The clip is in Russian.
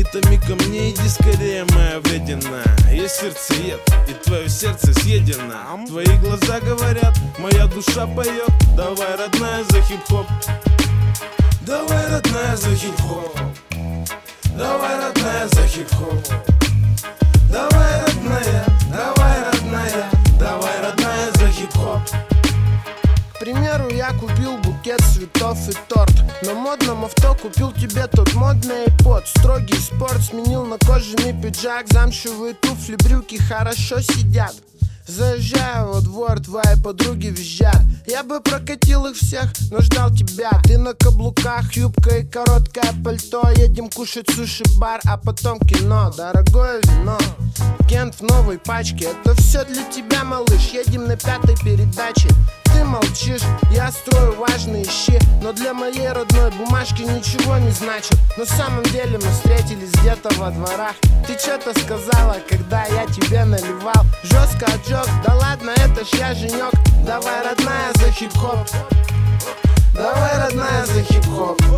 ароматами камней. Иди скорее, моя вредина. Я сердцеед, и твое сердце съедено. Твои глаза говорят, моя душа поет. Давай, родная, за хип-хоп. Давай, родная, за хип-хоп. Давай, родная, за хип-хоп. Давай, родная, давай, родная, давай, родная, за хип-хоп. К примеру, я купил букет цветов и торт. На модном авто купил тебе тот модный iPod. Строгий спорт сменил на кожаный пиджак. Замшевые туфли, брюки хорошо сидят. Заезжаю во двор, твои подруги визжат. Я бы прокатил их всех, но ждал тебя. Ты на каблуках, юбка и короткое пальто. Едем кушать суши-бар, а потом кино. Дорогое вино, Кент в новой пачке. Это все для тебя, малыш. Едем на 5-й передаче. Ты молчишь, я строю важные щи. Но для моей родной бумажки ничего не значит. На самом деле мы встретились где-то во дворах. Ты что-то сказала, когда я тебе наливал. Жестко отжег, да ладно, это ж я женек. Давай, родная, за хип-хоп. Давай, родная, за хип-хоп.